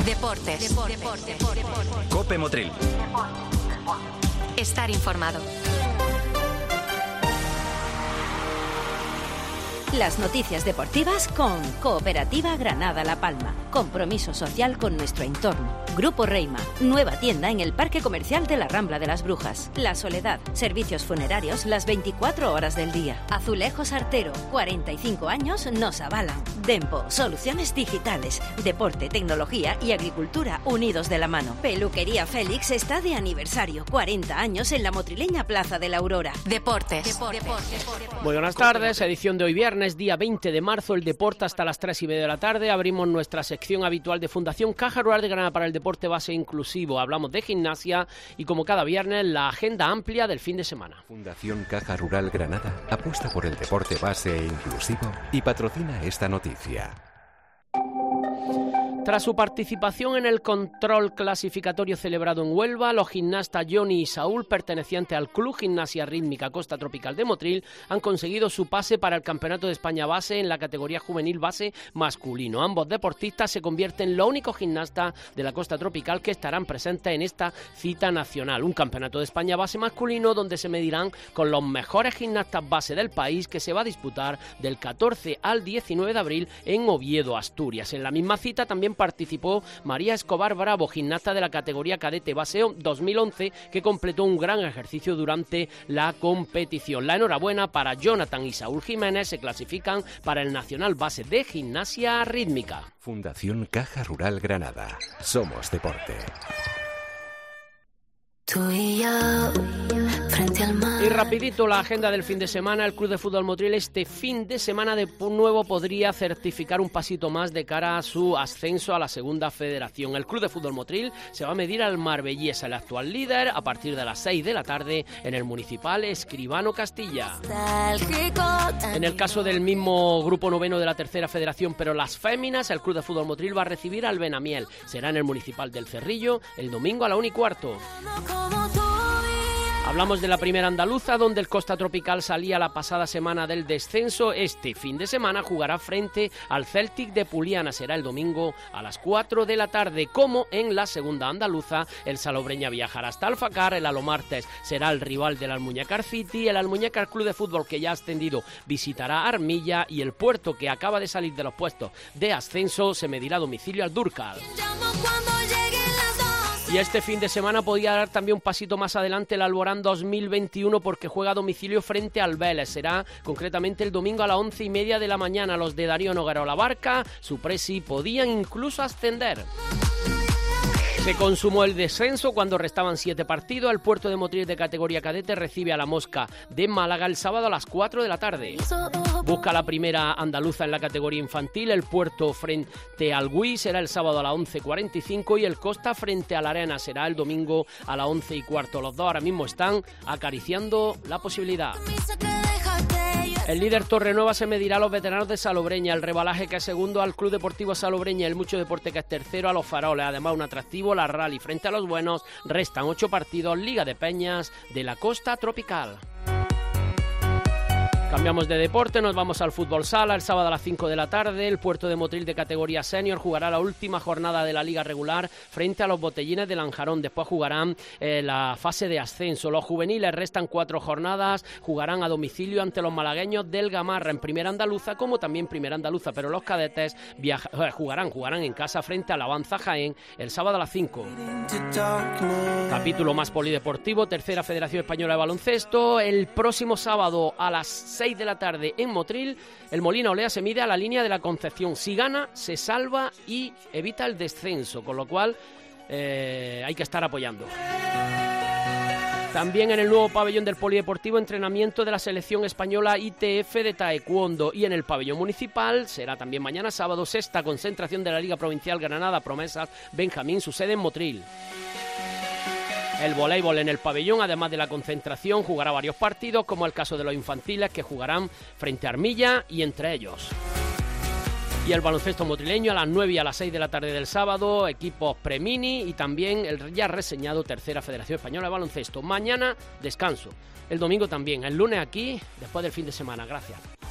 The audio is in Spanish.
Deportes. COPE Motril. Estar informado. Las noticias deportivas con Cooperativa Granada La Palma. Compromiso social con nuestro entorno. Grupo Reima, nueva tienda en el Parque Comercial de la Rambla de las Brujas. La Soledad, servicios funerarios las 24 horas del día. Azulejos Artero, 45 años nos avalan. Dempo, soluciones digitales, deporte, tecnología y agricultura unidos de la mano. Peluquería Félix está de aniversario, 40 años en la motrileña Plaza de la Aurora. Deportes. Muy buenas tardes, edición de hoy viernes, día 20 de marzo, el deporte hasta las 3:30 de la tarde. Abrimos nuestra sección habitual de Fundación Caja Rural de Granada para el deporte base inclusivo. Hablamos de gimnasia y, como cada viernes, la agenda amplia del fin de semana. Fundación Caja Rural Granada apuesta por el deporte base e inclusivo y patrocina esta noticia. Tras su participación en el control clasificatorio celebrado en Huelva, los gimnastas Johnny y Saúl, pertenecientes al Club Gimnasia Rítmica Costa Tropical de Motril, han conseguido su pase para el Campeonato de España Base en la categoría juvenil base masculino. Ambos deportistas se convierten en los únicos gimnastas de la Costa Tropical que estarán presentes en esta cita nacional. Un Campeonato de España Base masculino donde se medirán con los mejores gimnastas base del país, que se va a disputar del 14 al 19 de abril en Oviedo, Asturias. En la misma cita también participó María Escobar Bravo, gimnasta de la categoría cadete base 2011, que completó un gran ejercicio durante la competición. La enhorabuena para Jonathan y Saúl Jiménez, se clasifican para el Nacional Base de Gimnasia Rítmica. Fundación Caja Rural Granada. Somos deporte. Tú y yo, frente al mar. Y rapidito la agenda del fin de semana. El Club de Fútbol Motril este fin de semana de nuevo podría certificar un pasito más de cara a su ascenso a la segunda federación. El Club de Fútbol Motril se va a medir al Marbellesa, el actual líder, a partir de las 6 de la tarde en el Municipal Escribano Castilla. En el caso del mismo grupo noveno de la tercera federación, pero las féminas, el Club de Fútbol Motril va a recibir al Benamiel. Será en el Municipal del Cerrillo el domingo a la 1:15. Hablamos de la primera andaluza, donde el Costa Tropical salía la pasada semana del descenso. Este fin de semana jugará frente al Celtic de Puliana. Será el domingo a las 4 de la tarde. Como en la segunda andaluza, el Salobreña viajará hasta Alfacar. El Alomartes será el rival del Almuñécar City. El Almuñécar Club de Fútbol, que ya ha ascendido, visitará Armilla. Y el Puerto, que acaba de salir de los puestos de ascenso, se medirá a domicilio al Durcal. Y este fin de semana podía dar también un pasito más adelante el Alborán 2021, porque juega a domicilio frente al Vélez. Será concretamente el domingo a las 11:30 de la mañana. Los de Darío Noguera Barca, su presi, podían incluso ascender. Se consumó el descenso cuando restaban 7 partidos. El Puerto de Motril de categoría cadete recibe a la Mosca de Málaga el sábado a las 4 de la tarde. Busca la primera andaluza en la categoría infantil. El Puerto frente al Gui será el sábado a las 11:45 y el Costa frente a la Arena será el domingo a las 11:15. Los dos ahora mismo están acariciando la posibilidad. El líder Torrenueva se medirá a los veteranos de Salobreña, el Rebalaje, que es segundo, al Club Deportivo Salobreña, el Mucho Deporte, que es tercero, a los Faroles. Además, un atractivo, la Rally frente a los Buenos. Restan 8 partidos, Liga de Peñas de la Costa Tropical. Cambiamos de deporte, nos vamos al fútbol sala. El sábado a las 5 de la tarde, el Puerto de Motril de categoría senior jugará la última jornada de la liga regular frente a los Botellines de Lanjarón. Después jugarán la fase de ascenso. Los juveniles restan 4 jornadas, jugarán a domicilio ante los malagueños del Gamarra en primera andaluza, como también primera andaluza, pero los cadetes jugarán en casa frente al Avanza Jaén el sábado a las 5. Capítulo más polideportivo, tercera Federación Española de Baloncesto. El próximo sábado a las 6 de la tarde en Motril, el Molina Olea se mide a la línea de la Concepción. Si gana, se salva y evita el descenso, con lo cual hay que estar apoyando. También en el nuevo pabellón del Polideportivo, entrenamiento de la selección española ITF de taekwondo. Y en el pabellón municipal será también mañana sábado, sexta concentración de la Liga Provincial Granada Promesas Benjamín, su sede en Motril. El voleibol en el pabellón, además de la concentración, jugará varios partidos, como el caso de los infantiles, que jugarán frente a Armilla y entre ellos. Y el baloncesto motrileño a las 9 y a las 6 de la tarde del sábado, equipos premini y también el ya reseñado tercera Federación Española de Baloncesto. Mañana descanso, el domingo también, el lunes aquí, después del fin de semana. Gracias.